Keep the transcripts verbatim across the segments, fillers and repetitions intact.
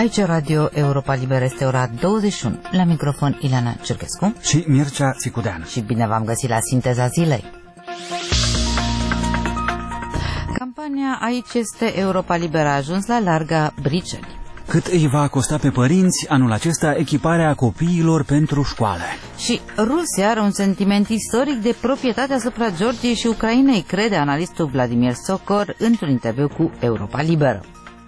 Aici Radio Europa Liberă, este ora douăzeci și unu. La microfon Ileana Cerchescu și Mircea Țicudean. Și bine v-am găsit la Sinteza Zilei. Campania Aici este Europa Liberă a ajuns la Larga Briceni. Cât îi va costa pe părinți anul acesta echiparea copiilor pentru școală? Și Rusia are un sentiment istoric de proprietate asupra Georgiei și Ucrainei, crede analistul Vladimir Sokor într-un interviu cu Europa Liberă.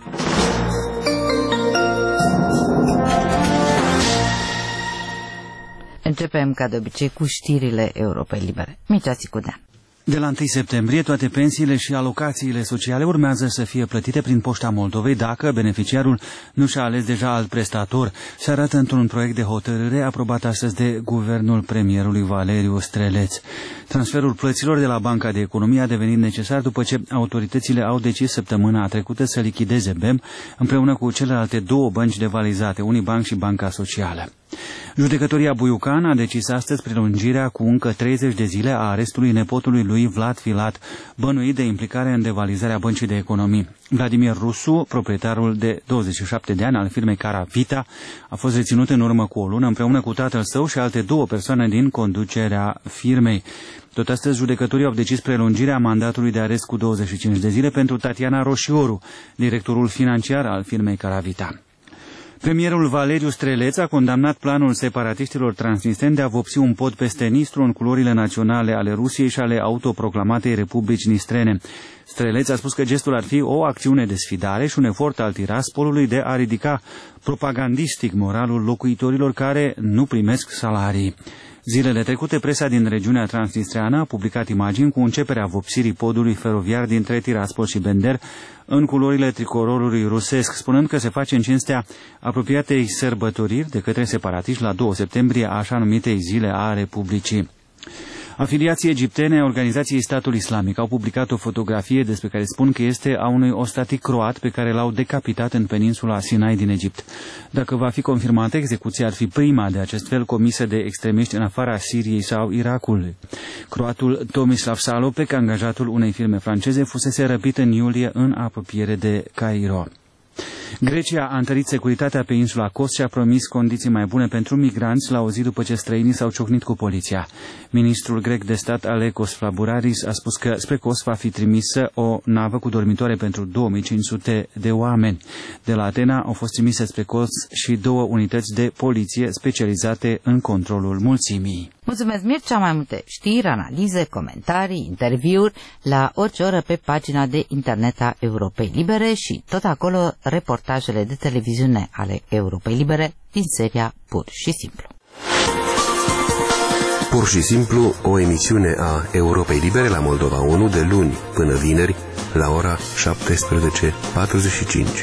Începem, ca de obicei, cu știrile Europei Libere. Mircea Țicudean. De la întâi septembrie, toate pensiile și alocațiile sociale urmează să fie plătite prin Poșta Moldovei dacă beneficiarul nu și-a ales deja alt prestator. Se arată într-un proiect de hotărâre aprobat astăzi de guvernul premierului Valeriu Streleț. Transferul plăților de la Banca de Economie a devenit necesar după ce autoritățile au decis săptămâna trecută să lichideze B E M împreună cu celelalte două bănci devalizate, Unibank și Banca Socială. Judecătoria Buiucan a decis astăzi prelungirea cu încă treizeci de zile a arestului nepotului lui Vlad Filat, bănuit de implicare în devalizarea Băncii de Economii. Vladimir Rusu, proprietarul de douăzeci și șapte de ani al firmei Caravita, a fost reținut în urmă cu o lună împreună cu tatăl său și alte două persoane din conducerea firmei. Tot astăzi, judecătorii au decis prelungirea mandatului de arest cu douăzeci și cinci de zile pentru Tatiana Roșioru, directorul financiar al firmei Caravita. Premierul Valeriu Streleț a condamnat planul separatiștilor transnistreni de a vopsi un pod peste Nistru în culorile naționale ale Rusiei și ale autoproclamatei Republici Nistrene. Streleț a spus că gestul ar fi o acțiune de sfidare și un efort al Tiraspolului de a ridica propagandistic moralul locuitorilor care nu primesc salarii. Zilele trecute, presa din regiunea transnistreană a publicat imagini cu începerea vopsirii podului feroviar dintre Tiraspol și Bender în culorile tricolorului rusesc, spunând că se face în cinstea apropiatei sărbătoriri de către separatiști la doi septembrie a așa numitei Zile a Republicii. Afiliații egiptene a Organizației Statul Islamic au publicat o fotografie despre care spun că este a unui ostatik croat pe care l-au decapitat în peninsula Sinai din Egipt. Dacă va fi confirmată, execuția ar fi prima de acest fel comisă de extremiști în afara Siriei sau Irakului. Croatul Tomislav Salopek, angajatul unei firme franceze, fusese răpit în iulie în apropiere de Cairo. Grecia a întărit securitatea pe insula Kos și a promis condiții mai bune pentru migranți la o zi după ce străinii s-au ciocnit cu poliția. Ministrul grec de stat Alekos Flabouraris a spus că spre Kos va fi trimisă o navă cu dormitoare pentru două mii cinci sute de oameni. De la Atena au fost trimise spre Kos și două unități de poliție specializate în controlul mulțimii. Mulțumesc, Mircea. Mai multe știri, analize, comentarii, interviuri la orice oră pe pagina de internet a Europei Libere și tot acolo reportajele de televiziune ale Europei Libere din seria Pur și Simplu. Pur și Simplu, o emisiune a Europei Libere la Moldova unu de luni până vineri la ora șaptesprezece patruzeci și cinci.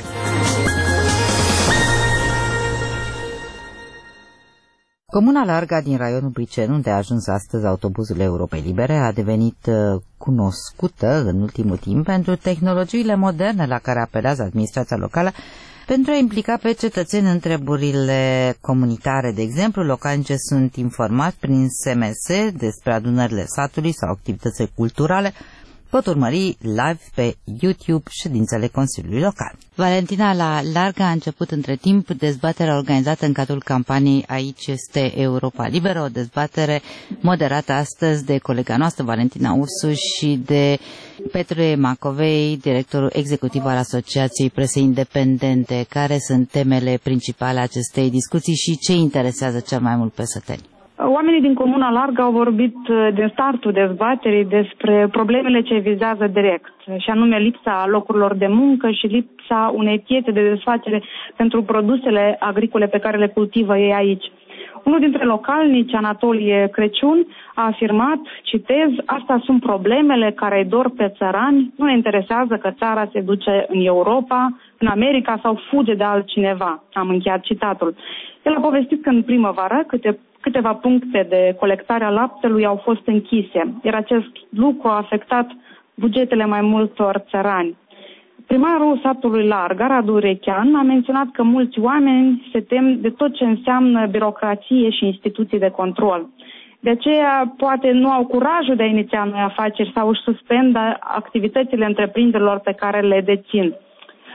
Comuna Larga din raionul Briceni, unde a ajuns astăzi autobuzul Europei Libere, a devenit cunoscută în ultimul timp pentru tehnologiile moderne la care apelează administrația locală pentru a implica pe cetățeni în treburile comunitare. De exemplu, localnice sunt informați prin S M S despre adunările satului sau activitățile culturale. Pot urmări live pe YouTube ședințele Consiliului Local. Valentina, la Larga a început între timp dezbaterea organizată în cadrul campaniei Aici este Europa Liberă, o dezbatere moderată astăzi de colega noastră Valentina Ursu și de Petre Macovei, directorul executiv al Asociației Presei Independente. Care sunt temele principale acestei discuții și ce interesează cel mai mult pe săteni? Oamenii din Comuna Larga au vorbit din startul dezbaterii despre problemele ce vizează direct, și anume lipsa locurilor de muncă și lipsa unei piețe de desfacere pentru produsele agricole pe care le cultivă ei aici. Unul dintre localnici, Anatolie Crăciun, a afirmat, citez, "Astea sunt problemele care îi dor pe țărani, nu ne interesează că țara se duce în Europa, în America sau fuge de altcineva." Am încheiat citatul. El a povestit că în primăvară câte Câteva puncte de colectare a laptelui au fost închise, iar acest lucru a afectat bugetele mai multor țărani. Primarul satului Larga, Radu Urechean, a menționat că mulți oameni se tem de tot ce înseamnă birocrație și instituții de control. De aceea, poate nu au curajul de a iniția noi afaceri sau își suspendă activitățile întreprinderilor pe care le dețin.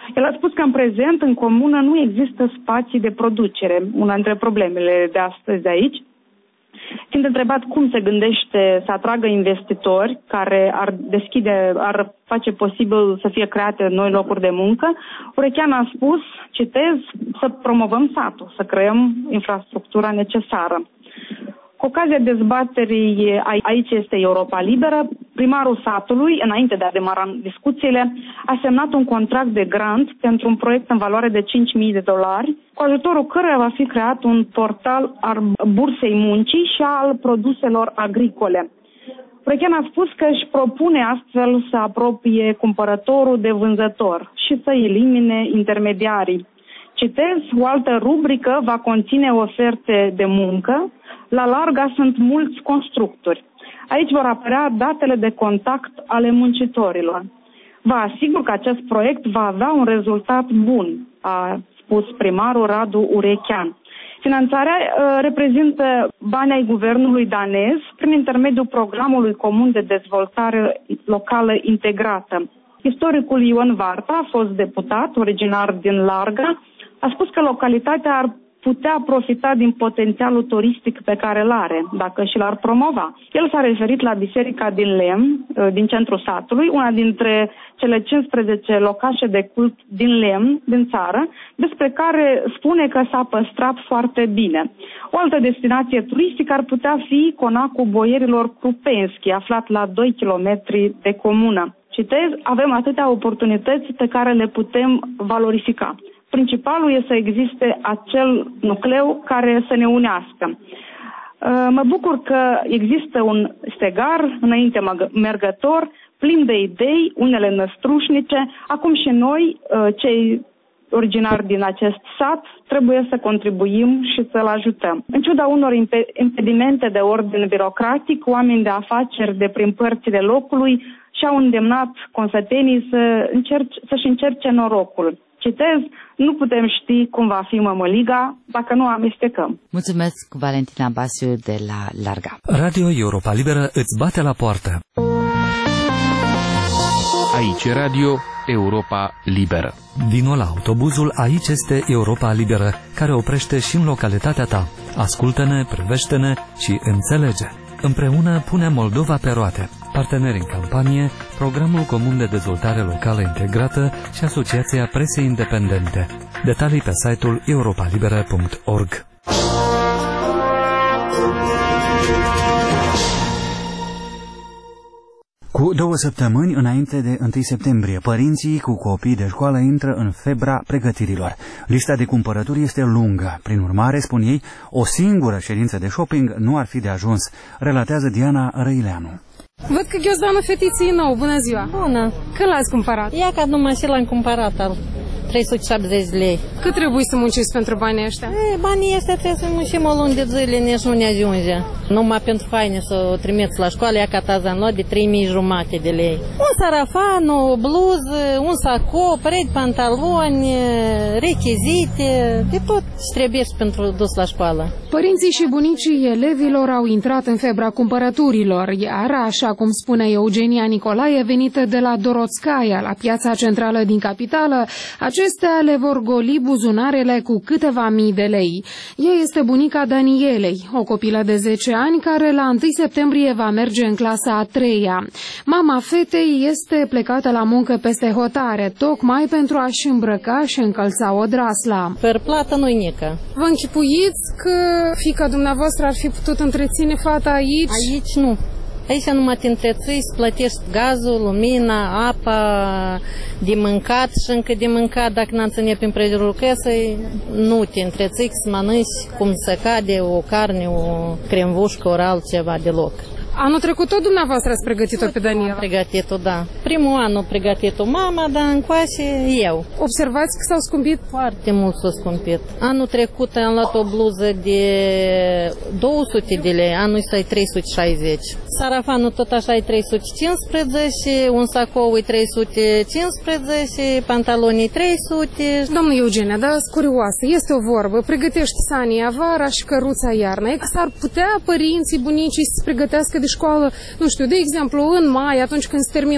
El a spus că în prezent, în comună, nu există spații de producere, una dintre problemele de astăzi de aici. Fiind întrebat cum se gândește să atragă investitori care ar deschide, ar face posibil să fie create noi locuri de muncă, Urechean a spus, citez, să promovăm satul, să creăm infrastructura necesară. Cu ocazia dezbaterii Aici este Europa Liberă, primarul satului, înainte de a demara discuțiile, a semnat un contract de grant pentru un proiect în valoare de cinci mii de dolari, cu ajutorul căruia va fi creat un portal al bursei muncii și al produselor agricole. Urechean a spus că își propune astfel să apropie cumpărătorul de vânzător și să elimine intermediarii. Citez, o altă rubrică va conține oferte de muncă. La Larga sunt mulți constructori. Aici vor apărea datele de contact ale muncitorilor. Vă asigur că acest proiect va avea un rezultat bun, a spus primarul Radu Urechean. Finanțarea uh, reprezintă bani ai guvernului danez prin intermediul programului comun de dezvoltare locală integrată. Istoricul Ion Varta a fost deputat, originar din Larga, a spus că localitatea ar putea profita din potențialul turistic pe care îl are, dacă și l-ar promova. El s-a referit la biserica din lemn, din centrul satului, una dintre cele cincisprezece locașe de cult din lemn din țară, despre care spune că s-a păstrat foarte bine. O altă destinație turistică ar putea fi conacul boierilor Crupenski, aflat la doi kilometri de comună. Citez, avem atâtea oportunități pe care le putem valorifica. Principalul este să existe acel nucleu care să ne unească. Mă bucur că există un stegar înainte mergător, plin de idei, unele năstrușnice. Acum și noi, cei originari din acest sat, trebuie să contribuim și să-l ajutăm. În ciuda unor impedimente de ordin birocratic, oameni de afaceri de prin părțile locului și-au îndemnat consătenii să încerce, să-și încerce norocul. Citez, nu putem ști cum va fi mămăliga dacă nu amestecăm. Mulțumesc, Valentina Basiu de la Larga. Radio Europa Liberă îți bate la poartă. Aici Radio Europa Liberă. Vino la autobuzul Aici este Europa Liberă, care oprește și în localitatea ta. Ascultă-ne, privește-ne și înțelege. Împreună punem Moldova pe roate. Parteneri în campanie, Programul Comun de Dezvoltare Locală Integrată și Asociația Presei Independente. Detalii pe site-ul europa liberă punct org. Cu două săptămâni înainte de întâi septembrie, părinții cu copii de școală intră în febra pregătirilor. Lista de cumpărături este lungă. Prin urmare, spun ei, o singură ședință de shopping nu ar fi de ajuns, relatează Diana Răileanu. Văd că ghiozdanul fetiței nou. Bună ziua! Bună! Când l-ați cumpărat? Ia ca numai și l-am cumpărat al trei sute șaptezeci de lei. Cât trebuie să munciți pentru banii ăștia? E, banii ăștia trebuie să muncim o lună de zile, nici nu ne ajunge. Numai pentru haine să o trimiți la școală, ia ca taza în lot de trei mii jumate de lei. Un sarafan, o bluză, un sacou, perechi pantaloni, rechizite, de tot ce trebuie pentru dus la școală. Părinții și bunicii elevilor au intrat în febra cumpărăturilor, iar, așa cum spune Eugenia Nicolae, venită de la Dorotskaya, la piața centrală din capitală, acestea le vor goli buzunarele cu câteva mii de lei. Ea este bunica Danielei, o copilă de zece ani care la întâi septembrie va merge în clasa a treia. Mama fetei este plecată la muncă peste hotare, tocmai pentru a-și îmbrăca și încălța odrasla. Per plată nu-i nică. Vă închipuiți că fiica dumneavoastră ar fi putut întreține fata aici? Aici nu. Aici numai te întreții, să plătești gazul, lumina, apa, de mâncat și încă de mâncat, dacă n-am ținut prin prejurul căsei, nu te întreții să mănânci cum se cade o carne, o cremvușcă, ori altceva deloc. Anul trecut tot dumneavoastră ați pregătit-o pe Daniela? Am pregătit-o, da. Primul an a pregătit-o mama, dar încoace eu. Observați că s-au scumpit? Foarte mult s-au scumpit. Anul trecut am luat o bluză de două sute de lei, anul ăsta e trei sute șaizeci. Sarafanul tot așa e trei sute cincisprezece, un sacou e trei sute cincisprezece, pantalonii trei sute. Domnul Eugenia, dar curioasă, este o vorbă, pregătești sania vara și căruța iarna. S-ar putea părinții, bunicii să se pregătească de școală, nu știu, de exemplu, în mai, atunci când se termină școala,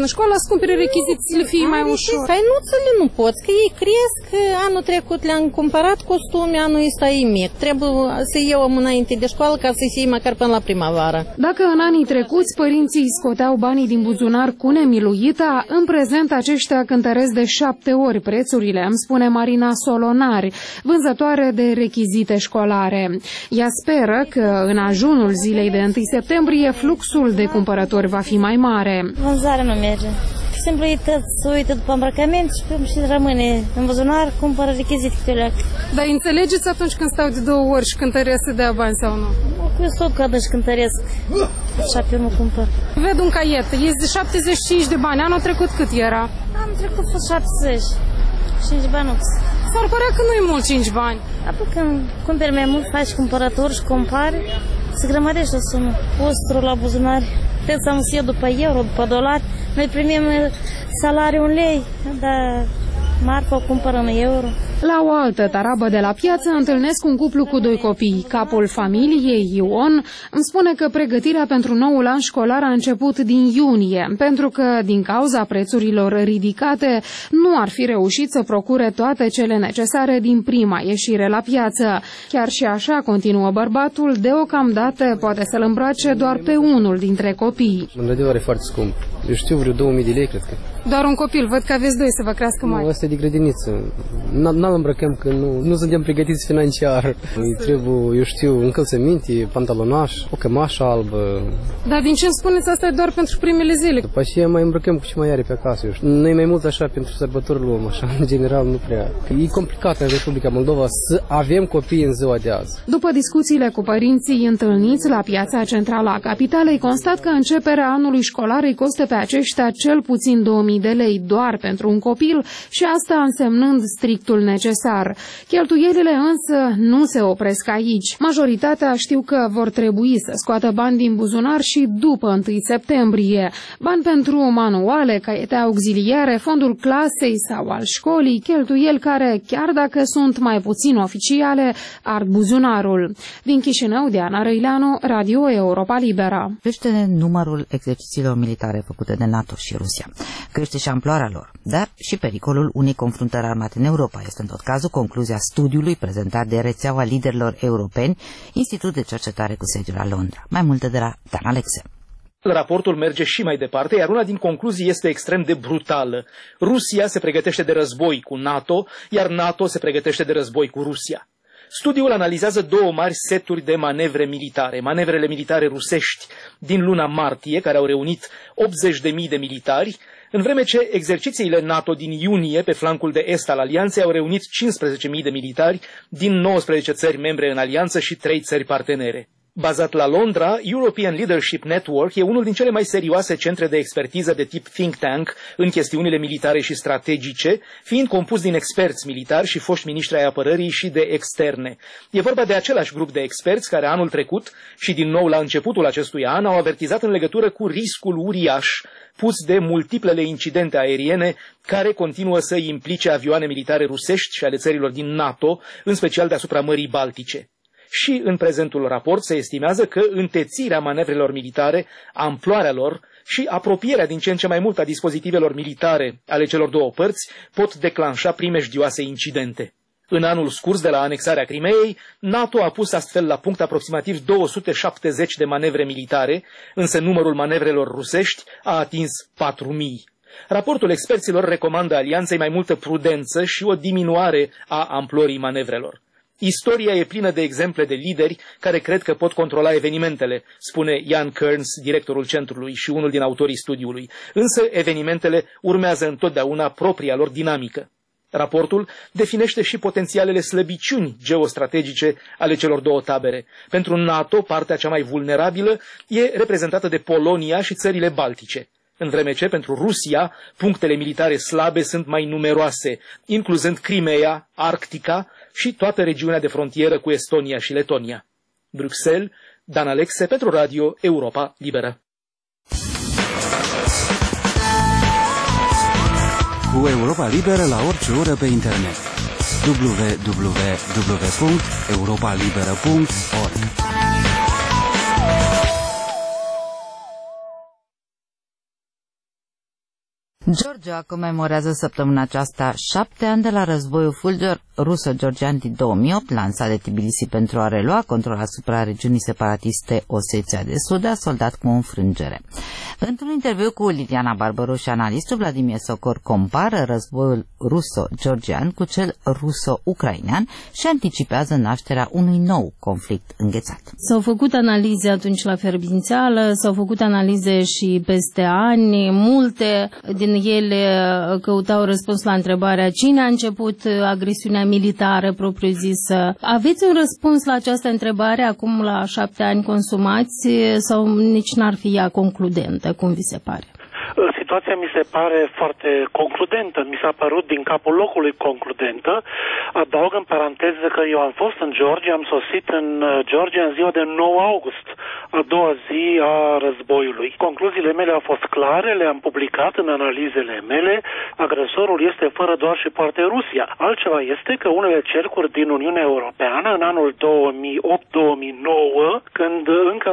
să cumpere rechiziții să le fie mai ușor. Hainuțele nu poți, că ei cresc. Anul trecut le-am cumpărat costume, anul ăsta e mic. Trebuie să iau înainte de școală ca să fie măcar până la primăvară. Dacă în anii trecuți părinții scoteau banii din buzunar cu nemiluita, în prezent aceștia cântăresc de șapte ori prețurile, îmi spune Marina Solonari, vânzătoare de rechizite școlare. Ea speră că în ajunul zilei de întâi septembrie fluxul de cumpărători va fi mai mare. Vânzarea nu merge. Simplu ei tot se uită după îmbrăcămint și, și rămâne în buzunar, cumpără rechizite câte leac. Dar înțelegeți atunci când stau de două ori și cântăresc să dea bani sau nu? Eu tot cadă și cântăresc, așa că eu nu cumpăr. Ved un caiet, este de șaptezeci și cinci de bani, anul trecut cât era? Anul trecut fost șaptezeci, cinci bănuți. S-ar părea că nu e mult cinci bani. Apoi când cumperi mai mult, faci cumpărături și compari, se grămădește o sumă. Postru la buzunari, trebuie să am să iau după euro, după dolari. Noi primim salariul un lei, dar marfa o cumpără în euro. La o altă tarabă de la piață întâlnesc un cuplu cu doi copii. Capul familiei, Ion, îmi spune că pregătirea pentru noul an școlar a început din iunie, pentru că, din cauza prețurilor ridicate, nu ar fi reușit să procure toate cele necesare din prima ieșire la piață. Chiar și așa, continuă bărbatul, deocamdată poate să-l îmbrace doar pe unul dintre copii. Într-adevăr, e foarte scump. Eu știu, vreo două mii de lei, cred că. Doar un copil, văd că aveți doi să vă crească mari. Nu, ăsta e de grădiniță. N-l îmbrăcăm că nu, nu suntem pregătiți financiar. Îi trebuie, eu știu, încălțăminte, pantalonaș, o cămașă albă. Dar din ce îmi spuneți, asta e doar pentru primele zile? După aceea mai îmbrăcăm cu ce mai are pe acasă. Eu știu. Noi mai mult așa pentru sărbători luăm, așa, în general nu prea. E complicat în Republica Moldova să avem copii în ziua de azi. După discuțiile cu părinții întâlniți la piața centrală a capitalei, constat că începerea anului școlar îi costă pe aceștia cel puțin două mii de lei doar pentru un copil și asta însemnând strictul necesar. Cheltuielile însă nu se opresc aici. Majoritatea știu că vor trebui să scoată bani din buzunar și după întâi septembrie. Bani pentru manuale, caiete auxiliare, fondul clasei sau al școlii, cheltuieli care, chiar dacă sunt mai puțin oficiale, ard buzunarul. Din Chișinău, Diana Răileanu, Radio Europa Libera. Crește numărul exercițiilor militare făcute de NATO și Rusia. Crește și amploarea lor, dar și pericolul unei confruntări armate în Europa. Este în tot cazul concluzia studiului prezentat de rețeaua liderilor europeni, Institut de Cercetare cu sediul la Londra. Mai multe de la Dan Alexe. Raportul merge și mai departe, iar una din concluzii este extrem de brutală. Rusia se pregătește de război cu NATO, iar NATO se pregătește de război cu Rusia. Studiul analizează două mari seturi de manevre militare, manevrele militare rusești din luna martie, care au reunit optzeci de mii de militari, în vreme ce exercițiile NATO din iunie pe flancul de est al alianței au reunit cincisprezece mii de militari din nouăsprezece țări membre în alianță și trei țări partenere. Bazat la Londra, European Leadership Network e unul din cele mai serioase centre de expertiză de tip think tank în chestiunile militare și strategice, fiind compus din experți militari și foști miniștri ai apărării și de externe. E vorba de același grup de experți care anul trecut și din nou la începutul acestui an au avertizat în legătură cu riscul uriaș pus de multiplele incidente aeriene care continuă să implice avioane militare rusești și ale țărilor din NATO, în special deasupra Mării Baltice. Și în prezentul raport se estimează că întețirea manevrelor militare, amploarea lor și apropierea din ce în ce mai mult a dispozitivelor militare ale celor două părți pot declanșa primejdioase incidente. În anul scurs de la anexarea Crimeei, NATO a pus astfel la punct aproximativ două sute șaptezeci de manevre militare, însă numărul manevrelor rusești a atins patru mii. Raportul experților recomandă alianței mai multă prudență și o diminuare a amplorii manevrelor. Istoria e plină de exemple de lideri care cred că pot controla evenimentele, spune Ian Kearns, directorul centrului și unul din autorii studiului, însă evenimentele urmează întotdeauna propria lor dinamică. Raportul definește și potențialele slăbiciuni geostrategice ale celor două tabere. Pentru NATO, partea cea mai vulnerabilă e reprezentată de Polonia și țările Baltice, în vreme ce pentru Rusia punctele militare slabe sunt mai numeroase, incluzând Crimea, Arctica și toată regiunea de frontieră cu Estonia și Letonia. Bruxelles, Dan Alexe pentru Radio Europa Liberă. Cu Europa Liberă la orice oră pe internet. w w w punct europa liberă punct org Georgia comemorează săptămâna aceasta șapte ani de la războiul fulger ruso-georgian din două mii opt, lansat de Tbilisi pentru a relua control asupra regiunii separatiste Osetia de Sud, a soldat cu o înfrângere. Într-un interviu cu Liliana Barbaru și analistul Vladimir Socor compară războiul ruso-georgian cu cel ruso-ucrainean și anticipează nașterea unui nou conflict înghețat. S-au făcut analize atunci la fierbințeală, s-au făcut analize și peste ani, multe din ele căutau răspuns la întrebarea cine a început agresiunea militară propriu-zisă. Aveți un răspuns la această întrebare acum la șapte ani consumați sau nici n-ar fi ea concludentă, cum vi se pare? Situația mi se pare foarte concludentă, mi s-a părut din capul locului concludentă. Adaug în paranteză că eu am fost în Georgia, am sosit în Georgia în ziua de nouă august, a doua zi a războiului. Concluziile mele au fost clare, le-am publicat în analizele mele. Agresorul este fără doar și poate Rusia. Altceva este că unele cercuri din Uniunea Europeană în anul două mii opt două mii nouă, când încă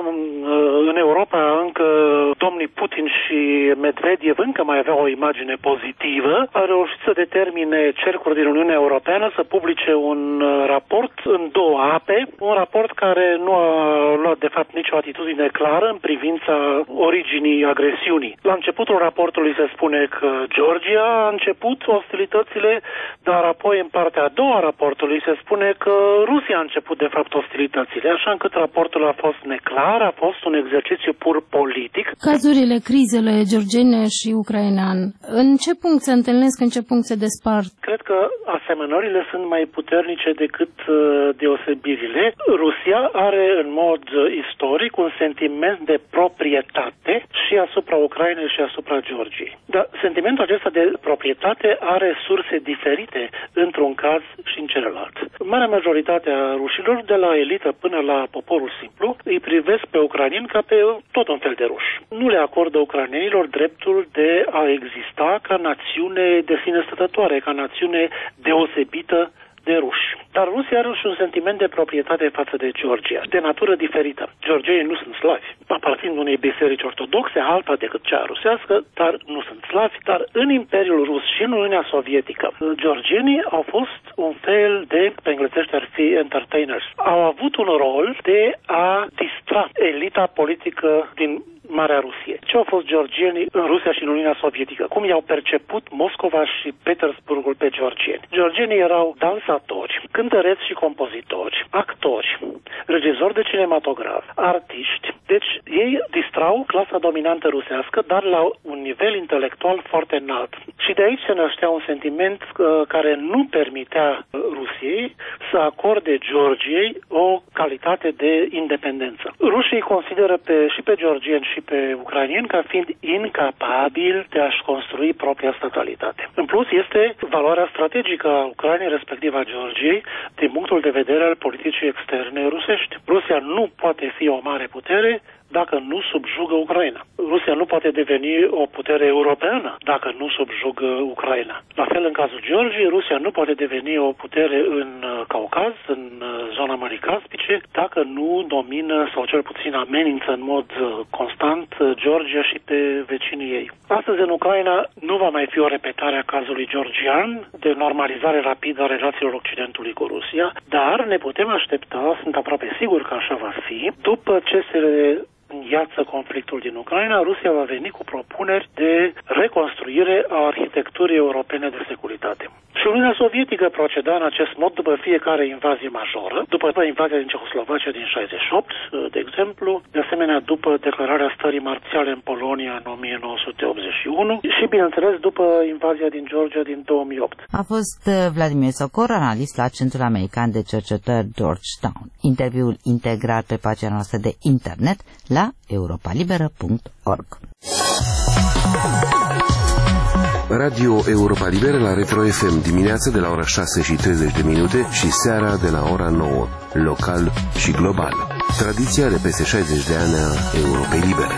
în Europa încă domnii Putin și Medvedev încă mai avea o imagine pozitivă, a reușit să determine cercuri din Uniunea Europeană să publice un raport în două ape, un raport care nu a luat de fapt nicio atitudine clară în privința originii agresiunii. La începutul raportului se spune că Georgia a început ostilitățile, dar apoi în partea a doua a raportului se spune că Rusia a început de fapt ostilitățile, așa încât raportul a fost neclar, a fost un exercițiu pur politic. Cazurile, crizele georgiene și ucrainean, în ce punct se întâlnesc, în ce punct se despart? Cred că asemănările sunt mai puternice decât uh, deosebirile. Rusia are în mod uh, istoric un sentiment de proprietate și asupra Ucrainei și asupra Georgiei. Dar sentimentul acesta de proprietate are surse diferite într-un caz și în celălalt. Marea majoritate a rușilor, de la elită până la poporul simplu, îi privesc pe ucrainieni ca pe tot un fel de ruși. Nu le acordă ucrainenilor dreptul de a exista ca națiune de sine stătătoare, ca națiune deosebită de ruși. Dar Rusia are și un sentiment de proprietate față de Georgia, de natură diferită. Georgienii nu sunt slavi, aparțin unei biserici ortodoxe, alta decât cea rusească, dar nu sunt slavi, dar în Imperiul Rus și în Uniunea Sovietică, georgienii au fost un fel de, pe englezește ar fi entertainers, au avut un rol de a distra elita politică din Marea Rusie. Ce au fost georgienii în Rusia și în Uniunea Sovietică? Cum i-au perceput Moscova și Petersburgul pe georgieni? Georgienii erau dansatori, cântăreți și compozitori, actori, regizori de cinematograf, artiști. Deci ei distrau clasa dominantă rusească, dar la un nivel intelectual foarte înalt. Și de aici se năștea un sentiment uh, care nu permitea Rusiei să acorde Georgiei o calitate de independență. Rușii consideră pe, și pe georgieni și pe ucrainieni ca fiind incapabili de a-și construi propria statalitate. În plus, este valoarea strategică a Ucrainei, respectiv a Georgiei, din punctul de vedere al politicii externe rusești. Rusia nu poate fi o mare putere dacă nu subjugă Ucraina. Rusia nu poate deveni o putere europeană dacă nu subjugă Ucraina. La fel, în cazul Georgiei, Rusia nu poate deveni o putere în Caucaz, în zona Mării Caspice, dacă nu domină sau cel puțin amenință în mod constant Georgia și pe vecinii ei. Astăzi, în Ucraina, nu va mai fi o repetare a cazului georgian de normalizare rapidă a relațiilor Occidentului cu Rusia, dar ne putem aștepta, sunt aproape sigur că așa va fi, după ce se îngheață conflictul din Ucraina, Rusia va veni cu propuneri de reconstruire a arhitecturii europene de securitate. Și Uniunea Sovietică proceda în acest mod după fiecare invazie majoră, după invazia din Cehoslovacia din șaizeci și opt, de exemplu, de asemenea după declararea stării marțiale în Polonia în o mie nouă sute optzeci și unu și, bineînțeles, după invazia din Georgia din două mii opt. A fost Vladimir Socor, analist la Centrul American de Cercetări Georgetown. Interviul integrat pe pagina noastră de internet la europa liberă punct org. Radio Europa Liberă la Retro F M, dimineața de la ora șase și treizeci de minute și seara de la ora nouă, local și global. Tradiția de peste șaizeci de ani a Europei Libere.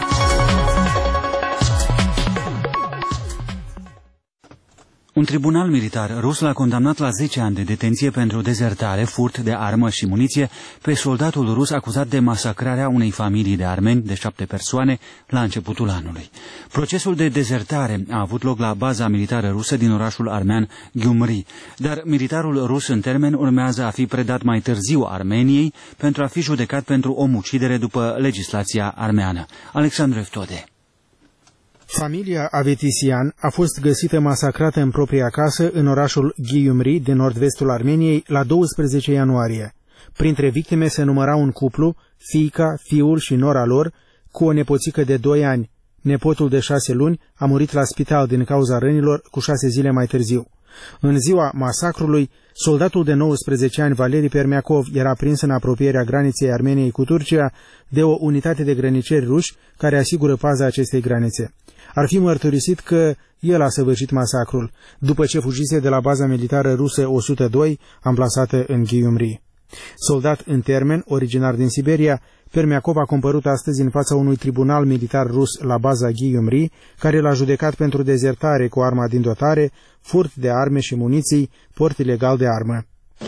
Un tribunal militar rus l-a condamnat la zece ani de detenție pentru dezertare, furt de armă și muniție pe soldatul rus acuzat de masacrarea unei familii de armeni de șapte persoane la începutul anului. Procesul de dezertare a avut loc la baza militară rusă din orașul armean Gyumri, dar militarul rus în termen urmează a fi predat mai târziu Armeniei pentru a fi judecat pentru omucidere după legislația armeană. Alexandru Eftode. Familia Avetisian a fost găsită masacrată în propria casă în orașul Gyumri din nord-vestul Armeniei la doisprezece ianuarie. Printre victime se număra un cuplu, fiica, fiul și nora lor, cu o nepoțică de doi ani. Nepotul de șase luni a murit la spital din cauza rănilor cu șase zile mai târziu. În ziua masacrului, soldatul de nouăsprezece ani, Valeri Permiakov, era prins în apropierea graniței Armeniei cu Turcia de o unitate de grăniceri ruși care asigură paza acestei granițe. Ar fi mărturisit că el a săvârșit masacrul, după ce fugise de la baza militară rusă o sută doi, amplasată în Gyumri. Soldat în termen, originar din Siberia, Permiakov a compărut astăzi în fața unui tribunal militar rus la baza Gyumri, care l-a judecat pentru dezertare cu arma din dotare, furt de arme și muniții, port ilegal de armă.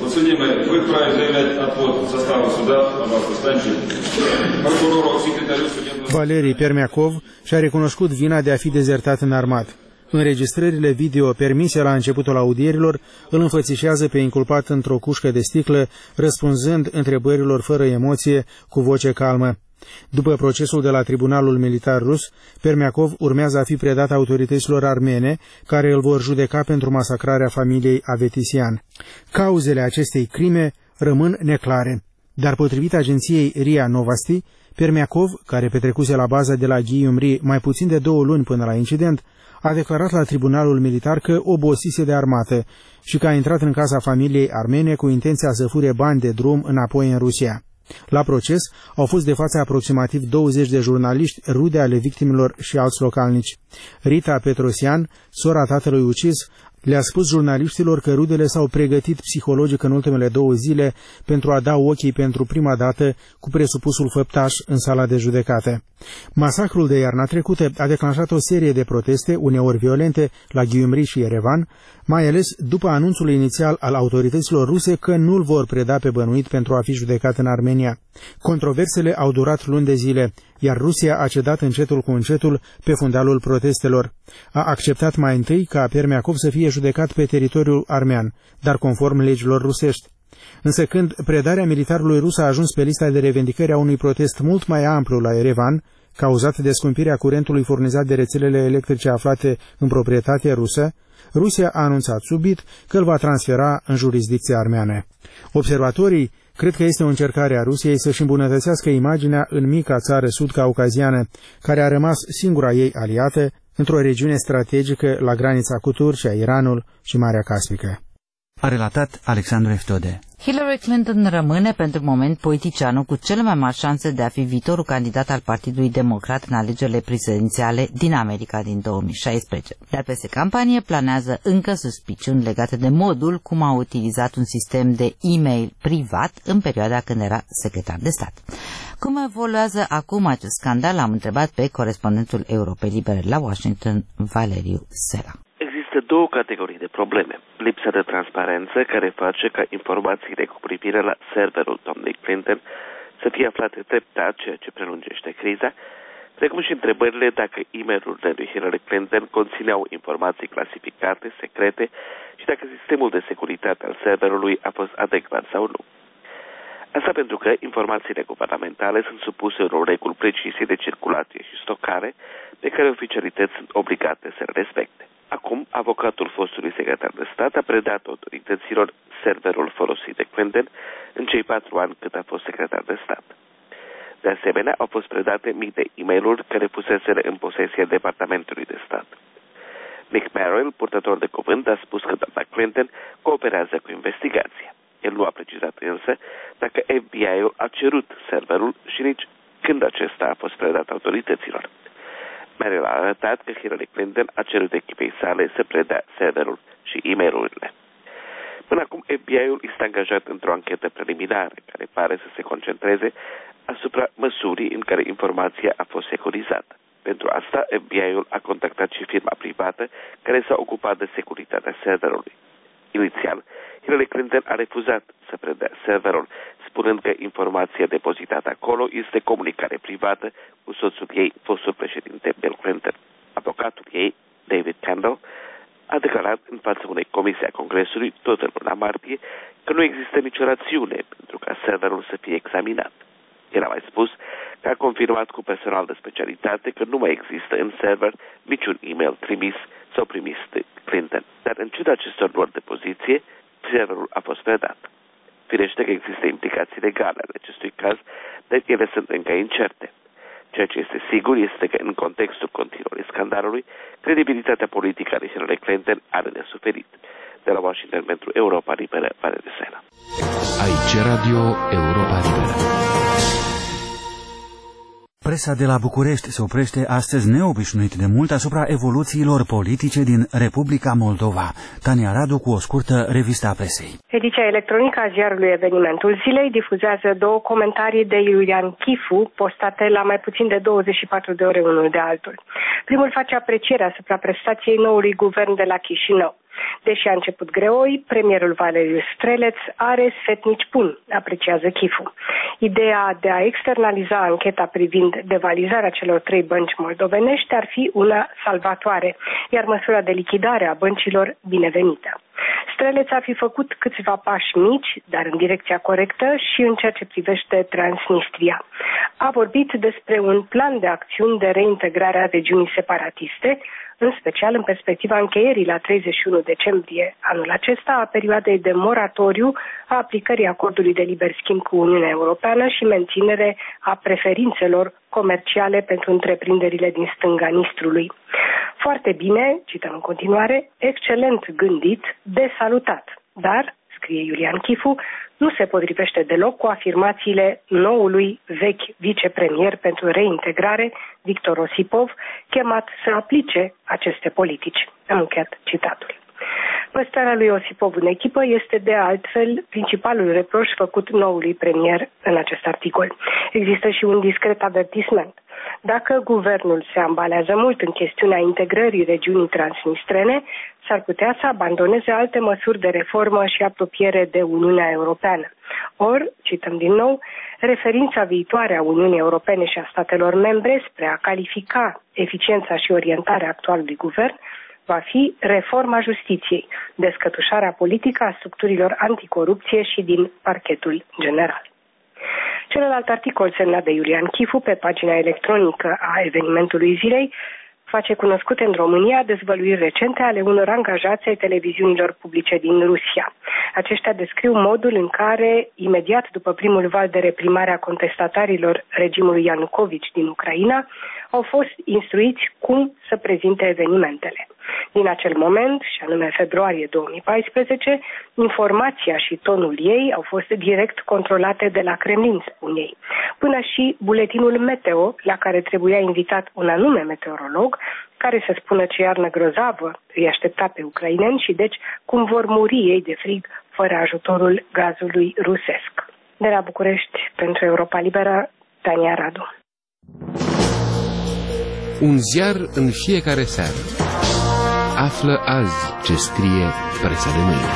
Valeri Permiakov și-a recunoscut vina de a fi dezertat înarmat. Înregistrările video permise la începutul audierilor îl înfățișează pe inculpat într-o cușcă de sticlă, răspunzând întrebărilor fără emoție, cu voce calmă. După procesul de la Tribunalul Militar Rus, Permiakov urmează a fi predat autorităților armene, care îl vor judeca pentru masacrarea familiei Avetisian. Cauzele acestei crime rămân neclare, dar potrivit agenției R I A Novosti, Permiakov, care petrecuse la baza de la Gyumri mai puțin de două luni până la incident, a declarat la tribunalul militar că obosise de armată și că a intrat în casa familiei armene cu intenția să fure bani de drum înapoi în Rusia. La proces au fost de față aproximativ douăzeci de jurnaliști, rude ale victimelor și alți localnici. Rita Petrosian, sora tatălui ucis, le-a spus jurnaliștilor că rudele s-au pregătit psihologic în ultimele două zile pentru a da ochii pentru prima dată cu presupusul făptaș în sala de judecată. Masacrul de iarna trecută a declanșat o serie de proteste, uneori violente, la Gyumri și Yerevan, mai ales după anunțul inițial al autorităților ruse că nu-l vor preda pe bănuit pentru a fi judecat în Armenia. Controversele au durat luni de zile, iar Rusia a cedat încetul cu încetul pe fundalul protestelor. A acceptat mai întâi ca Permiakov să fie judecat pe teritoriul armean, dar conform legilor rusești. Însă când predarea militarului rus a ajuns pe lista de revendicări a unui protest mult mai amplu la Yerevan, cauzat de scumpirea curentului furnizat de rețelele electrice aflate în proprietate rusă, Rusia a anunțat subit că îl va transfera în jurisdicția armeană. Observatorii cred că este o încercare a Rusiei să-și îmbunătățească imaginea în mica țară sud-caucaziană, care a rămas singura ei aliată într-o regiune strategică la granița cu Turcia, Iranul și Marea Caspică. A relatat Alexandru Eftode. Hillary Clinton rămâne pentru moment politicianul cu cele mai mari șanse de a fi viitorul candidat al Partidului Democrat în alegerile prezidențiale din America din două mii șaisprezece. Dar peste campanie planează încă suspiciuni legate de modul cum a utilizat un sistem de e-mail privat în perioada când era secretar de stat. Cum evoluează acum acest scandal? Am întrebat pe corespondentul Europei Libere la Washington, Valeriu Sela. Există două categorii de probleme. Lipsa de transparență, care face ca informațiile cu privire la serverul doamnei Clinton să fie aflate treptat, ceea ce prelungește criza, precum și întrebările dacă e-mail-urile lui Hillary Clinton conțineau informații clasificate, secrete și dacă sistemul de securitate al serverului a fost adecvat sau nu. Asta pentru că informațiile guvernamentale sunt supuse unor reguli precise de circulație și stocare pe care oficialități sunt obligate să le respecte. Acum, avocatul fostului secretar de stat a predat autorităților serverul folosit de Clinton în cei patru ani cât a fost secretar de stat. De asemenea, au fost predate mii de e-mail-uri care fuseseră în posesia Departamentului de Stat. Mick Merrill, purtător de cuvânt, a spus că doamna Clinton cooperează cu investigația. El nu a precizat însă dacă F B I-ul a cerut serverul și nici când acesta a fost predat autorităților. Merrill a arătat că Hillary Clinton a cerut echipei sale să predea serverul și e-mail-urile. Până acum, F B I-ul este angajat într-o anchetă preliminară care pare să se concentreze asupra măsurii în care informația a fost securizată. Pentru asta, F B I-ul a contactat și firma privată care s-a ocupat de securitatea serverului. Inițial, Hillary Clinton a refuzat să predea serverul, spunând că informația depozitată acolo este comunicare privată cu soțul ei, fostul președinte Bill Clinton. Avocatul ei, David Kendall, a declarat în fața unei comisii a Congresului, tot în luna martie, că nu există nicio rațiune pentru ca serverul să fie examinat. El a mai spus că a confirmat cu personal de specialitate că nu mai există în server niciun e-mail trimis sau primis de Clinton. Dar în ciuda acestor luări de poziție, serverul a fost predat. Firește că există implicații legale ale acestui caz, dar ele sunt încă incerte. Ceea ce este sigur este că în contextul continuării scandalului, credibilitatea politică a lui Hillary Clinton are de suferit. De la Washington pentru Europa Liberă, Valeriu Sena. Aici Radio Europa Liberă. Presa de la București se oprește astăzi neobișnuit de mult asupra evoluțiilor politice din Republica Moldova. Tania Radu cu o scurtă revistă a presei. Ediția electronică a ziarului Evenimentul Zilei difuzează două comentarii de Iulian Chifu, postate la mai puțin de douăzeci și patru de ore unul de altul. Primul face apreciere asupra prestației noului guvern de la Chișinău. Deși a început greoi, premierul Valeriu Streleț are sfetnici buni, apreciază Chifu. Ideea de a externaliza ancheta privind devalizarea celor trei bănci moldovenești ar fi una salvatoare, iar măsura de lichidare a băncilor binevenită. Streleț ar fi făcut câțiva pași mici, dar în direcția corectă și în ceea ce privește Transnistria. A vorbit despre un plan de acțiuni de reintegrare a regiunii separatiste, în special în perspectiva încheierii la treizeci și unu decembrie anul acesta a perioadei de moratoriu a aplicării acordului de liber schimb cu Uniunea Europeană și menținere a preferințelor comerciale pentru întreprinderile din stânga Nistrului. Foarte bine, cităm în continuare, excelent gândit, de salutat, dar, scrie Iulian Chifu, nu se potrivește deloc cu afirmațiile noului vechi vicepremier pentru reintegrare, Victor Osipov, chemat să aplice aceste politici. Am încheiat citatul. Păstrarea lui Osipov în echipă este de altfel principalul reproș făcut noului premier în acest articol. Există și un discret avertisment. Dacă guvernul se ambalează mult în chestiunea integrării regiunii transnistrene, s-ar putea să abandoneze alte măsuri de reformă și apropiere de Uniunea Europeană. Ori, cităm din nou, referința viitoare a Uniunii Europene și a statelor membre spre a califica eficiența și orientarea actualului guvern va fi reforma justiției, descătușarea politică a structurilor anticorupție și din parchetul general. Celălalt articol semnat de Iulian Chifu pe pagina electronică a Evenimentului Zilei face cunoscute în România dezvăluiri recente ale unor angajați ai televiziunilor publice din Rusia. Aceștia descriu modul în care, imediat după primul val de reprimare a contestatarilor regimului Ianucovici din Ucraina, au fost instruiți cum să prezinte evenimentele. Din acel moment, și anume februarie două mii paisprezece, informația și tonul ei au fost direct controlate de la Kremlin, spun ei. Până și buletinul meteo, la care trebuia invitat un anume meteorolog, care să spună ce iarnă grozavă îi aștepta pe ucraineni și deci cum vor muri ei de frig fără ajutorul gazului rusesc. De la București, pentru Europa Liberă, Tania Radu. Un ziar în fiecare seară. Află azi ce scrie presa de mâine.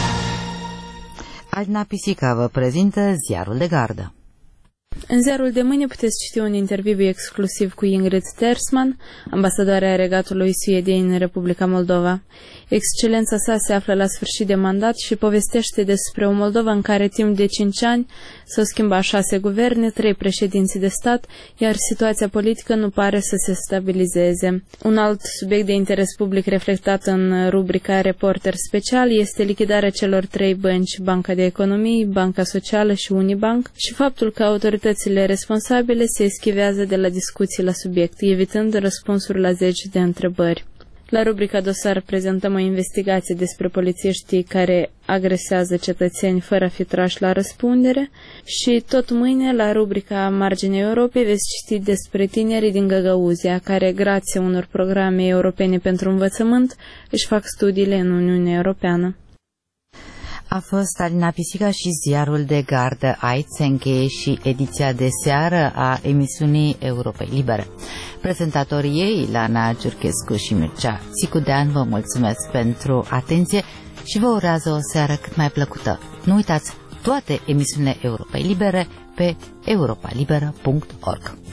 Adina Pisica vă prezintă ziarul de gardă. În ziarul de mâine puteți citi un interviu exclusiv cu Ingrid Tersman, ambasadoarea Regatului Suediei în Republica Moldova. Excelența sa se află la sfârșit de mandat și povestește despre o Moldova în care timp de cinci ani s-au schimbat șase guverne, trei președinți de stat, iar situația politică nu pare să se stabilizeze. Un alt subiect de interes public reflectat în rubrica Reporter Special este lichidarea celor trei bănci, Banca de Economie, Banca Socială și Unibank, și faptul că autoritățile responsabile se eschivează de la discuții la subiect, evitând răspunsuri la zeci de întrebări. La rubrica Dosar prezentăm o investigație despre polițiștii care agresează cetățeni fără a fi trași la răspundere și tot mâine la rubrica Marginea Europei veți citi despre tinerii din Găgăuzia care, grație unor programe europene pentru învățământ, își fac studiile în Uniunea Europeană. A fost Alina Pisica și ziarul de gardă. Aici se încheie și ediția de seară a emisiunii Europei Libere. Prezentatorii ei, Ilana Giurchescu și Mircea Țicudean, vă mulțumesc pentru atenție și vă urează o seară cât mai plăcută. Nu uitați, toate emisiunile Europei Libere pe europa liberă punct org.